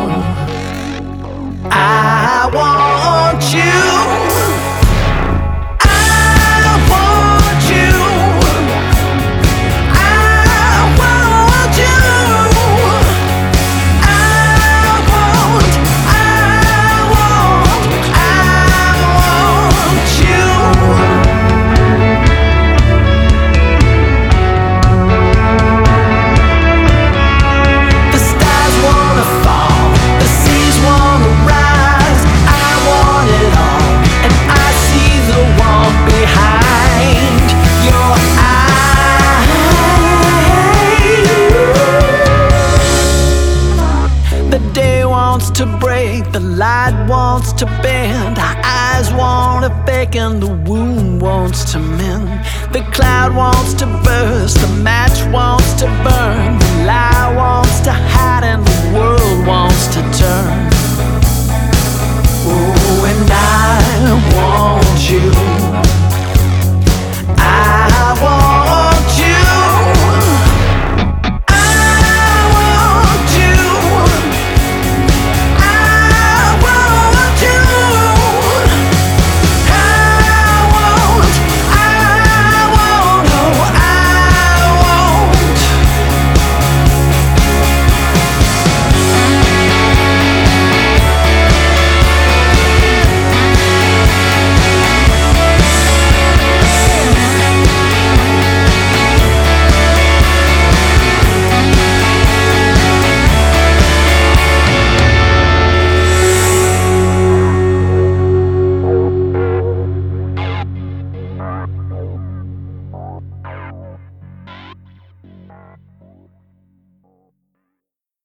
I want you. To break, the light wants to bend, our eyes want to fake and the wound wants to mend. The cloud wants to burst, the match wants to burn, the lie wants to hide and the world wants to turn. Oh, and I want you. I want you.